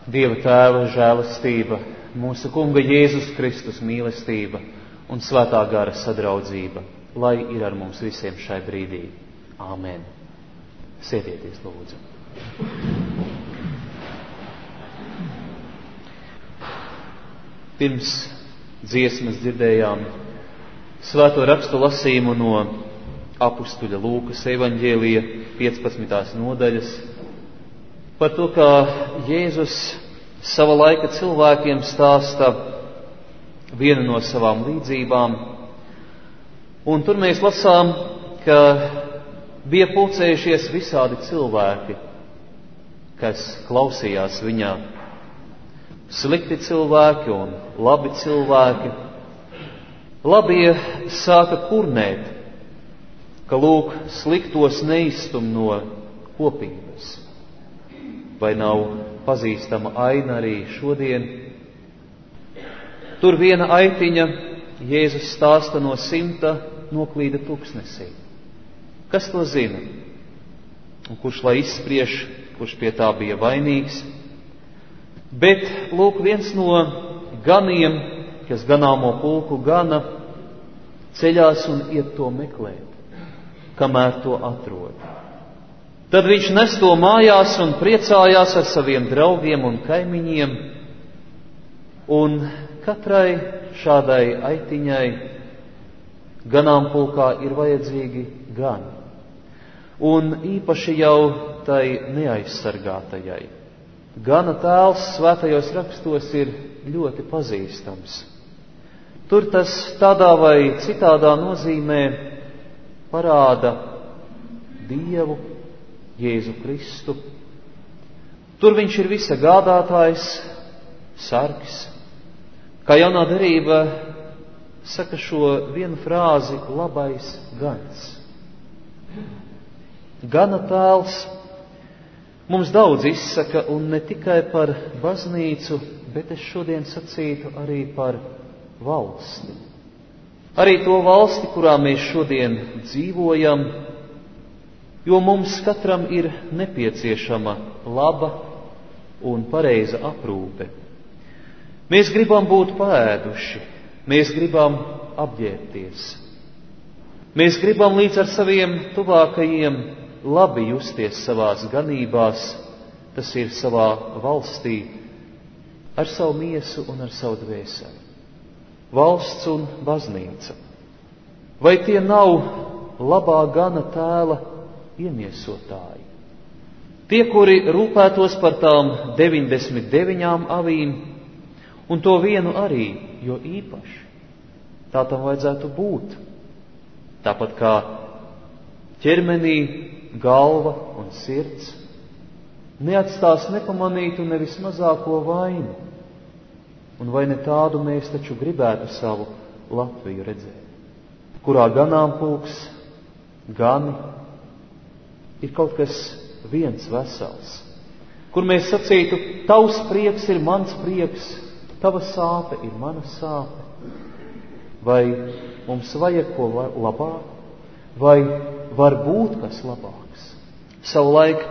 Dieva Tēva žēlastība, mūsu Kunga Jēzus Kristus mīlestība un Svētā gara sadraudzība, lai ir ar mums visiem šai brīdī. Āmen. Sēdieties, lūdzu. Pirms dziesmas dzirdējām Svēto rakstu lasījumu no apustuļa Lūkas evaņģēlija 15. nodaļas par to, kā Jēzus sava laika cilvēkiem stāsta vienu no savām līdzībām. Un tur mēs lasām, ka bija pulcējušies visādi cilvēki, kas klausījās viņā. Slikti cilvēki un labi cilvēki. Labie sāka kurnēt, ka lūk, sliktos neizstum no kopības. Vai nav pazīstama aina arī šodien? Tur viena aitiņa, Jēzus stāsta, no 100 noklīda tuksnesī. Kas to zina? Un kurš lai izspriež, kurš pie tā bija vainīgs? Bet, lūk, viens no ganiem, kas ganāmo pulku gana, ceļās un iet to meklēt, kamēr to atrod. Tad viņš nes to mājās un priecājās ar saviem draugiem un kaimiņiem, un katrai šādai aitiņai ganāmpulkā ir vajadzīgi gani, un īpaši jau tai neaizsargātajai. Gana tēls svētajos rakstos ir ļoti pazīstams. Tur tas tādā vai citādā nozīmē parāda Dievu, Jēzu Kristu. Tur viņš ir visa gādātājs, sargs. Kā jaunā derība saka šo vienu frāzi, labais gans. Gana tēls mums daudz izsaka, un ne tikai par baznīcu, bet es šodien sacītu arī par valsti. Arī to valsti, kurā mēs šodien dzīvojam, jo mums katram ir nepieciešama laba un pareiza aprūpe. Mēs gribam būt paēduši, mēs gribam apģērbties. Mēs gribam līdz ar saviem tuvākajiem labi justies savās ganībās, tas ir savā valstī, ar savu miesu un ar savu dvēseli. Valsts un baznīca. Vai tie nav labā gana tēla iemiesotāji? Tie, kuri rūpētos par tām 99 avīm, un to vienu arī, jo īpaši. Tā tam vajadzētu būt. Tāpat kā ķermenī galva un sirds neatstās nepamanītu nevis mazāko vainu. Un vai ne tādu mēs taču gribētu savu Latviju redzēt, kurā ganāmpulks, gani ir kaut kas viens vesels, kur mēs sacītu, tavs prieks ir mans prieks, tava sāpe ir mana sāpe. Vai mums vajag ko labāk, vai var būt kas labāks? Savulaik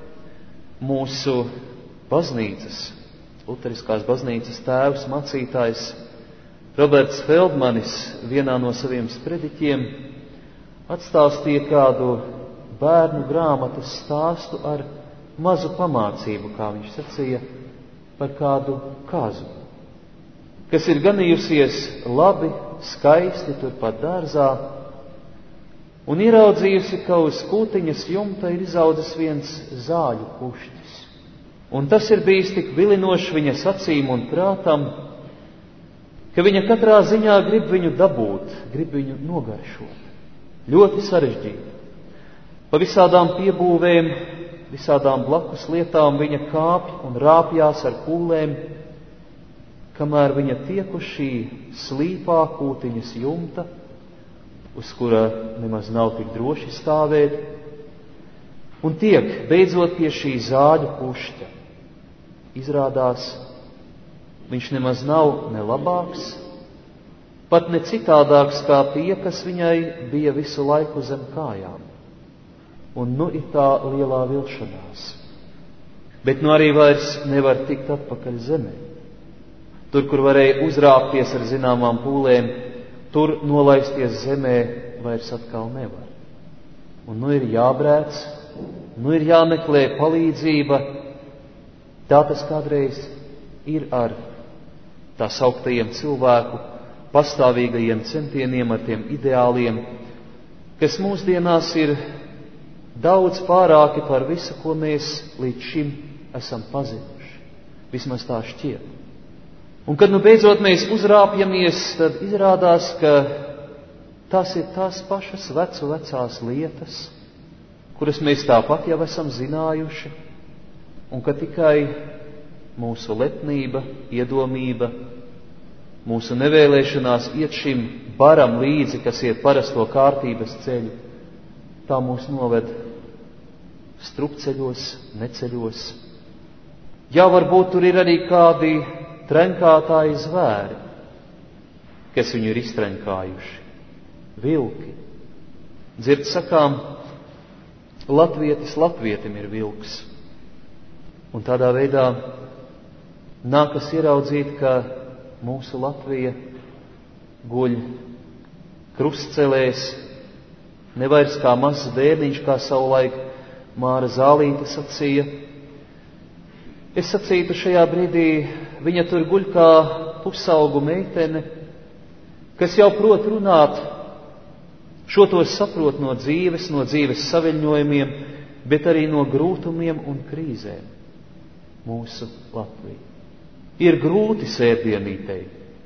mūsu baznīcas, luteriskās baznīcas tēvs, mācītājs Roberts Feldmanis vienā no saviem sprediķiem atstāstīja kādu bērnu grāmatas stāstu ar mazu pamācību, kā viņš sacīja, par kādu kazu, kas ir ganījusies labi, skaisti turpat dārzā, un ieraudzījusi, ka uz kūtiņas jumta ir izaudzis viens zāļu pušķis. Un tas ir bijis tik vilinoši viņas acīm un prātam, ka viņa katrā ziņā grib viņu dabūt, grib viņu nogaršot. Ļoti sarežģīti. Pa visādām piebūvēm, visādām blakus lietām viņa kāpj un rāpjās ar kūlēm, kamēr viņa tiek uz šī slīpā kūtiņas jumta, uz kura nemaz nav tik droši stāvēt, un tiek beidzot pie šī zāļu pušķa. Izrādās, viņš nemaz nav ne labāks, pat ne citādāks kā tie, kas viņai bija visu laiku zem kājām. Un nu ir tā lielā vilšanās. bet nu arī vairs nevar tikt atpakaļ zemē. Tur, kur varēja uzrāpties ar zināmām pūlēm, tur nolaisties zemē vairs atkal nevar. Un nu ir jābrēc, nu ir jāmeklē palīdzība. Tā tas kādreiz ir ar tā sauktajiem cilvēku pastāvīgajiem centieniem, ar tiem ideāliem, kas mūsdienās ir daudz pārāki par visu, ko mēs līdz šim esam pazinuši. Vismaz tā šķiet. Un kad nu beidzot mēs uzrāpjamies, tad izrādās, ka tās ir tās pašas vecās lietas, kuras mēs tāpat jau esam zinājuši, un ka tikai mūsu lepnība, iedomība, mūsu nevēlēšanās iet šim baram līdzi, kas ir parasto kārtības ceļu, tā mūs noved strupceļos, neceļos. Jā, varbūt tur ir arī kādi trenkātāji zvēri, kas viņu ir iztrenkājuši. Vilki. Dzird sakām, latvietis latvietim ir vilks. Un tādā veidā nākas ieraudzīt, ka mūsu Latvija guļ krustcelēs, nevairs kā mazs bērniņš, kā savulaik Māra Zālīte sacīja. Es sacītu šajā brīdī, viņa tur guļ kā pusaugu meitene, kas jau prot runāt, šo to saprot no dzīves saviļņojumiem, bet arī no grūtumiem un krīzēm. Mūsu Latvija ir grūti sērdienītei,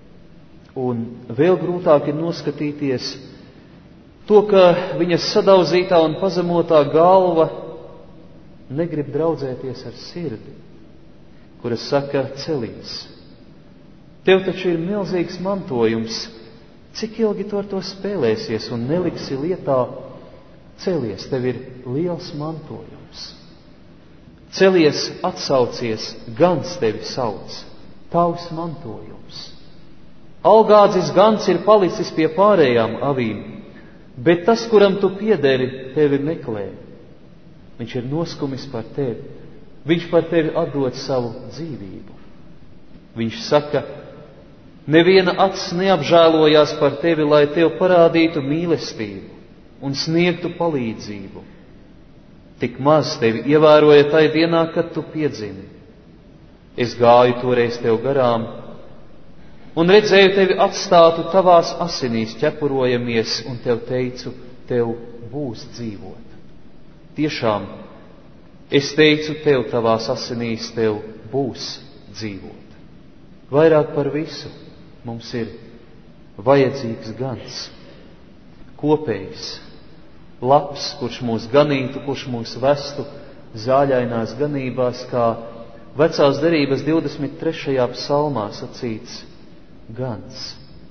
un vēl grūtāk ir noskatīties to, ka viņas sadauzītā un pazemotā galva negrib draudzēties ar sirdi, kuras saka, celies. Tev taču ir milzīgs mantojums, cik ilgi tu ar to spēlēsies un neliksi lietā, celies, tev ir liels mantojums. Celies, atsaucies, gans tevi sauc, tavs mantojums. Algādzis gans ir palicis pie pārējām avīm, bet tas, kuram tu piederi, tevi meklē. Viņš ir noskumis par tevi. Viņš par tevi atdod savu dzīvību. Viņš saka, neviena acs neapžēlojās par tevi, lai tev parādītu mīlestību un sniegtu palīdzību. Tik maz tevi ievēroja tai dienā, kad tu piedzimi. Es gāju toreiz tev garām un redzēju tevi atstātu tavās asinīs ķepurojamies un tev teicu, tev būs dzīvot. Tiešām, es teicu tev tavās asinīs, tev būs dzīvot. Vairāk par visu mums ir vajadzīgs gans, kopējs, labs, kurš mūs ganītu, kurš mūs vestu zāļainās ganībās, kā Vecās derības 23. psalmā sacīts gans.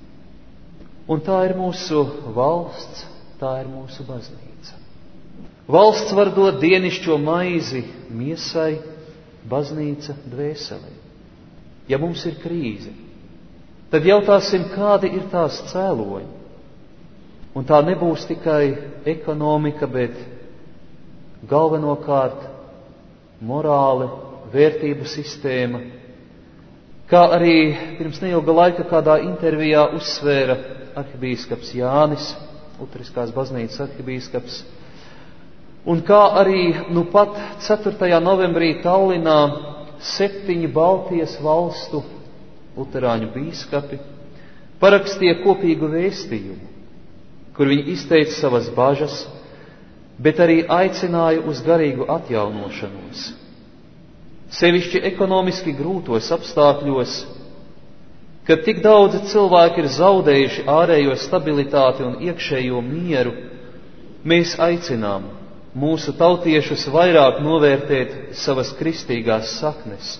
Un tā ir mūsu valsts, tā ir mūsu baznīca. Valsts var dot dienišķo maizi miesai, baznīca dvēselē. Ja mums ir krīze, tad jautāsim, kādi ir tās cēloņi. Un tā nebūs tikai ekonomika, bet galvenokārt morāle, vērtību sistēma, kā arī pirms neilga laika kādā intervijā uzsvēra arhibīskaps Jānis, Luteriskās baznīcas arhibīskaps, un kā arī nu pat 4. novembrī Tallinā 7 Baltijas valstu luterāņu bīskapi parakstīja kopīgu vēstījumu, kur viņi izteica savas bažas, bet arī aicināja uz garīgu atjaunošanos. Sevišķi ekonomiski grūtos apstākļos, kad tik daudzi cilvēki ir zaudējuši ārējo stabilitāti un iekšējo mieru, mēs aicinām mūsu tautiešus vairāk novērtēt savas kristīgās saknes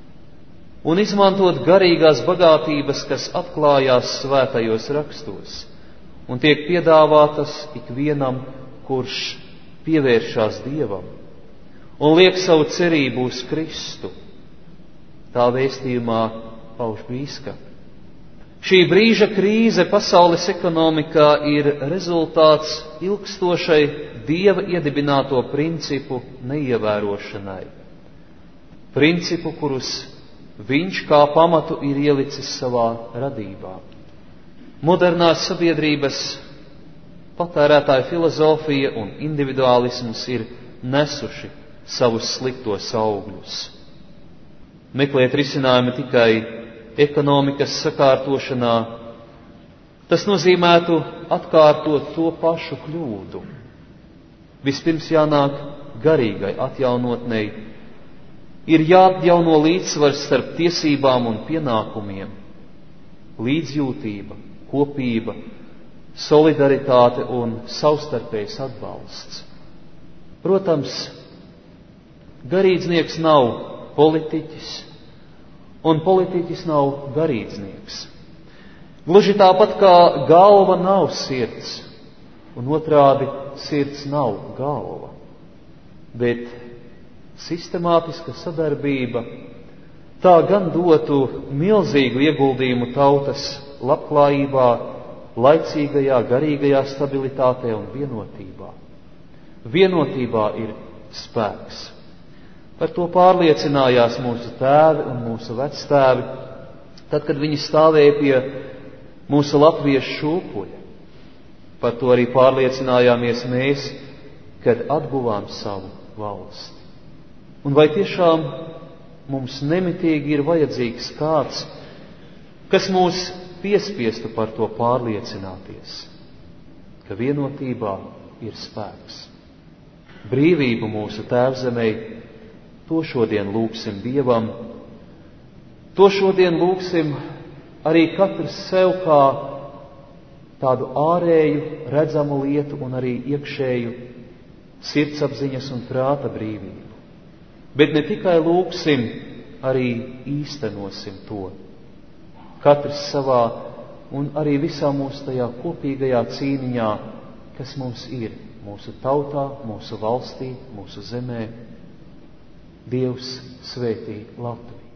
un izmantot garīgās bagātības, kas atklājās svētajos rakstos un tiek piedāvātas ikvienam, kurš pievēršās Dievam un liek savu cerību uz Kristu. Tā vēstījumā pauž bīskapi. Šī brīža krīze pasaules ekonomikā ir rezultāts ilgstošai Dieva iedibināto principu neievērošanai. principu, kurus viņš kā pamatu ir ielicis savā radībā. Modernās sabiedrības patērētāja filozofija un individuālisms ir nesuši savus sliktos augļus. Meklēt risinājumu tikai ekonomikas sakārtošanā, tas nozīmētu atkārtot to pašu kļūdu. Vispirms jānāk garīgai atjaunotnei, ir jāatjauno līdzsvars starp tiesībām un pienākumiem, līdzjūtība, kopība, solidaritāte un savstarpējs atbalsts. Protams, garīdznieks nav politiķis, un politiķis nav garīdznieks. Gluži tāpat kā galva nav sirds, un otrādi sirds nav galva. Bet sistemātiska sadarbība tā gan dotu milzīgu ieguldījumu tautas labklājībā, laicīgajā garīgajā stabilitātē un vienotībā. Vienotībā ir spēks. Par to pārliecinājās mūsu tēvi un mūsu vectēvi, tad, kad viņi stāvēja pie mūsu latviešu šūpuļa. Par to arī pārliecinājāmies mēs, kad atguvām savu valsti. Un vai tiešām mums nemitīgi ir vajadzīgs kāds, kas mūs piespiestu par to pārliecināties, ka vienotībā ir spēks. Brīvību mūsu tēvzemei, to šodien lūgsim Dievam, to šodien lūgsim arī katrs sev kā tādu ārēju redzamu lietu un arī iekšēju sirdsapziņas un prāta brīvību. Bet ne tikai lūgsim, arī īstenosim to. Katrs savā un arī visā mūsu tajā kopīgajā cīniņā, kas mums ir, mūsu tautā, mūsu valstī, mūsu zemē. Dievs svētī Latviju.